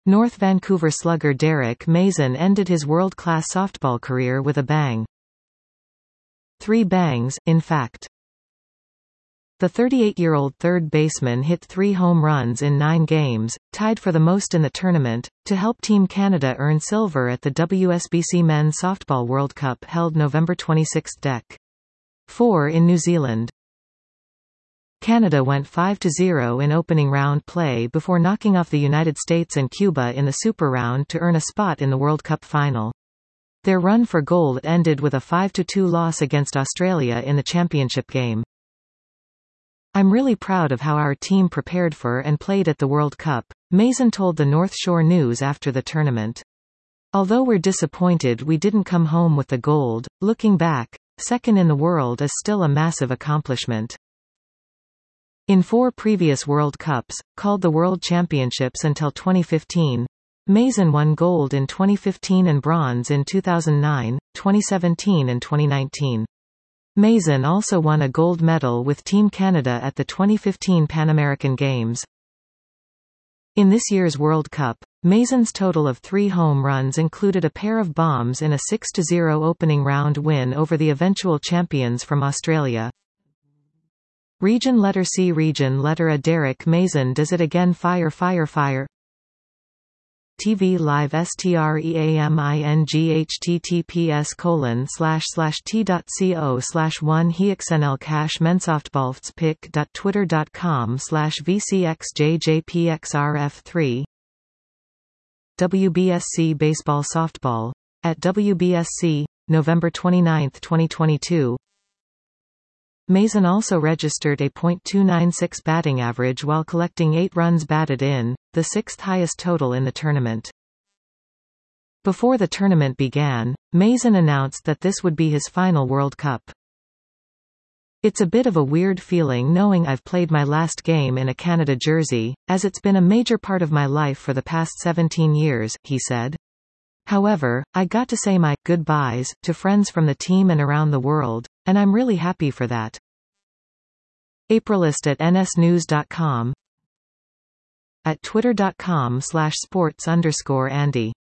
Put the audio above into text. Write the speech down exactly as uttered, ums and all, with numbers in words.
North Vancouver slugger Derek Mason ended his world-class softball career with a bang. Three bangs, in fact. The thirty-eight-year-old third baseman hit three home runs in nine games, tied for the most in the tournament, to help Team Canada earn silver at the W S B C Men's Softball World Cup held November twenty-sixth Dec four in New Zealand. Canada went five to zero in opening round play before knocking off the United States and Cuba in the Super Round to earn a spot in the World Cup final. Their run for gold ended with a five to two loss against Australia in the championship game. "I'm really proud of how our team prepared for and played at the World Cup," Mason told the North Shore News after the tournament. "Although we're disappointed we didn't come home with the gold, looking back, second in the world is still a massive accomplishment." In four previous World Cups, called the World Championships until twenty fifteen, Mason won gold in twenty fifteen and bronze in two thousand nine, twenty seventeen and twenty nineteen. Mason also won a gold medal with Team Canada at the twenty fifteen Pan American Games. In this year's World Cup, Mason's total of three home runs included a pair of bombs in a six to zero opening round win over the eventual champions from Australia. Region letter C Region letter A Derek Mason does it again fire fire fire T V live streaming https colon slash slash t.co slash one hexnl cash mensoftballfts pic.twitter.com slash vcxjjpxrf3 W B S C Baseball Softball. At W B S C, November twenty-ninth twenty twenty-two. Mason also registered a point two nine six batting average while collecting eight runs batted in, the sixth highest total in the tournament. Before the tournament began, Mason announced that this would be his final World Cup. "It's a bit of a weird feeling knowing I've played my last game in a Canada jersey, as it's been a major part of my life for the past seventeen years, he said. "However, I got to say my goodbyes to friends from the team and around the world, and I'm really happy for that." Aprilist at N S news dot com. At twitter dot com slash sports underscore Andy